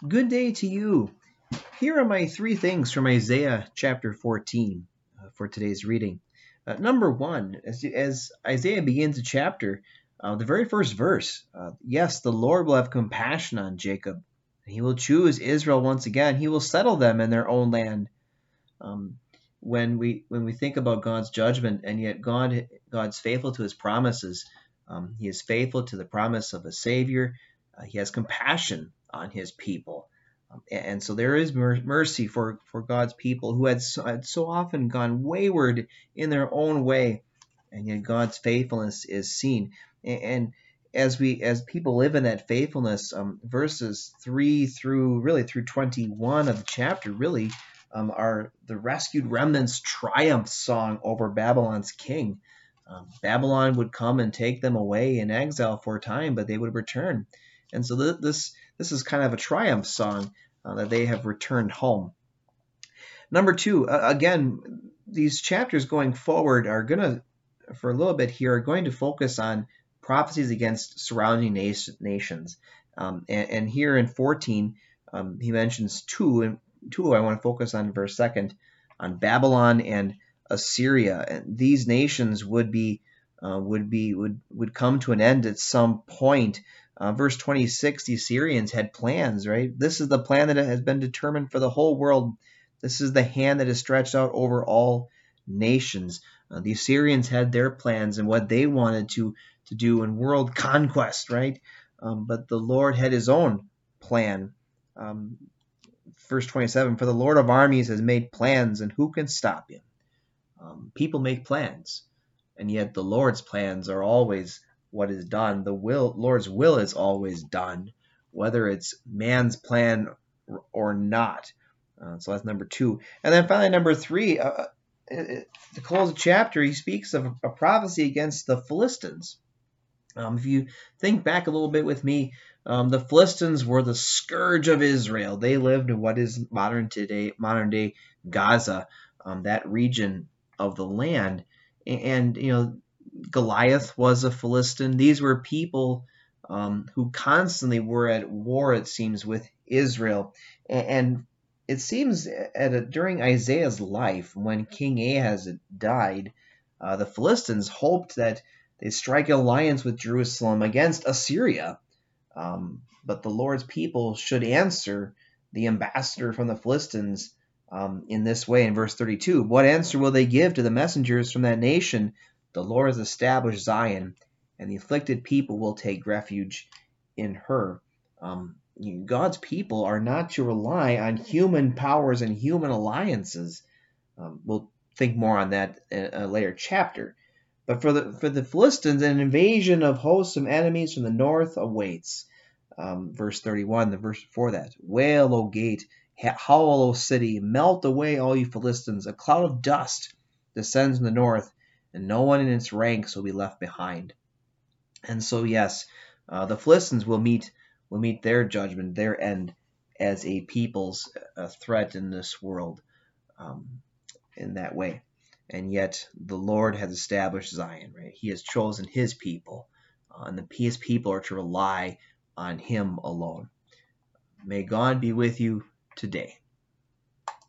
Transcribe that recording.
Good day to you. Here are my three things from Isaiah chapter 14 for today's reading. Number one, as Isaiah begins the chapter, the very first verse, yes, the Lord will have compassion on Jacob. He will choose Israel once again. He will settle them in their own land. Um, when we think about God's judgment, and yet God's faithful to His promises. He is faithful to the promise of a Savior. He has compassion on His people, and so there is mercy for God's people who had so often gone wayward in their own way, and yet God's faithfulness is seen. And as people live in that faithfulness, verses 3 through 21 of the chapter really are the rescued remnants' triumph song over Babylon's king. Babylon would come and take them away in exile for a time, but they would return. And so this is kind of a triumph song that they have returned home. Number two, again, these chapters going forward are going to, for a little bit here, are going to focus on prophecies against surrounding nations. And here in 14, he mentions two, and two I want to focus on verse 2, on Babylon and Assyria. And these nations would come to an end at some point. Verse 26, the Assyrians had plans, right? This is the plan that has been determined for the whole world. This is the hand that is stretched out over all nations. The Assyrians had their plans and what they wanted to do in world conquest, right? But the Lord had His own plan. Verse 27, for the Lord of armies has made plans, and who can stop Him? People make plans, and yet the Lord's plans are always what is done. The Lord's will is always done, whether it's man's plan or not. So that's number two. And then finally, number three, to close the chapter, he speaks of a prophecy against the Philistines. If you think back a little bit with me, the Philistines were the scourge of Israel. They lived in what is modern day Gaza, that region of the land. And Goliath was a Philistine. These were people who constantly were at war, it seems, with Israel. And it seems during Isaiah's life, when King Ahaz died, the Philistines hoped that they strike an alliance with Jerusalem against Assyria. But the Lord's people should answer the ambassador from the Philistines in this way in verse 32. What answer will they give to the messengers from that nation? The Lord has established Zion, and the afflicted people will take refuge in her. God's people are not to rely on human powers and human alliances. We'll think more on that in a later chapter. But for the Philistines, an invasion of wholesome enemies from the north awaits. Verse 31, the verse before that. Wail, O gate, howl, O city, melt away, all you Philistines. A cloud of dust descends from the north, and no one in its ranks will be left behind. And so, yes, the Philistines will meet their judgment, their end, as a people's threat in this world in that way. And yet the Lord has established Zion, right? He has chosen His people, and His people are to rely on Him alone. May God be with you today.